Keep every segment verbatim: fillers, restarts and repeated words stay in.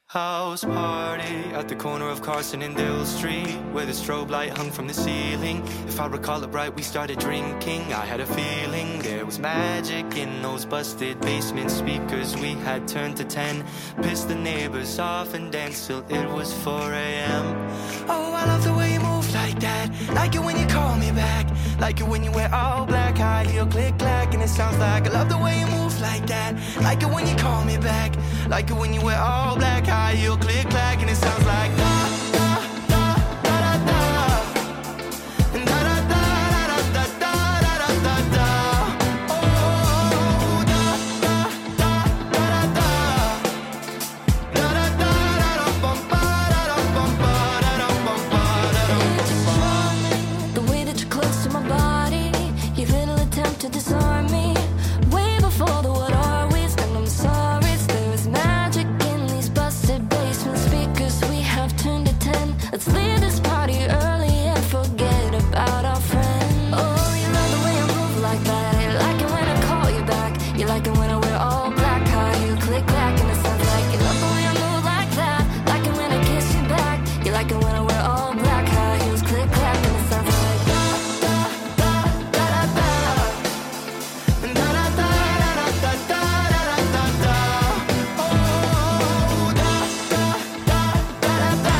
House party at the corner of Carson and Dill Street, where the strobe light hung from the ceiling. If I recall it right, we started drinking. I had a feeling there was magic in those busted basement speakers we had turned to ten. Pissed the neighbors off and danced till it was four a m Oh, I love the way you move like that. Like it when you call me back. Like it when you wear all black, high heel, click clack, and it sounds like I love the way you move like that. Like it when you call me back. Like it when you wear all black, high heel, click clack, and it sounds like da da da da da da da da da da da da da da da. Oh, da da da da da da da da da da bum ba da da bum ba da da bum ba da da bum ba. The way that you're close to my body, your little attempt to disarm me, way before the what are we's, and I'm sorry. Let's leave this party early and forget about our friend. Oh, you love the way I move like that. You like it when I call you back. You like it when I wear all black, high heel, click clack, and it sounds like you love the way I move like that. Like it when I kiss you back. You like it when I wear all black, high heels, click clack, and it sounds like da da da da da da da da da da da da da da. Oh, da da da da da da.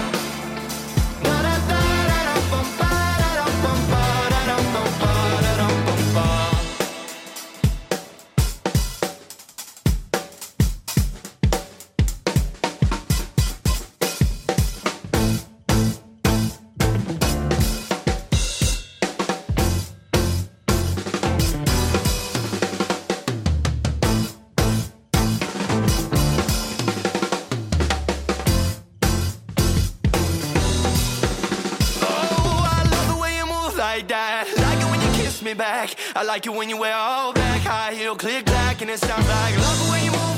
Like that. Like it when you kiss me back. I like it when you wear all black, high heel, click clack, and it sounds like I love the way you move.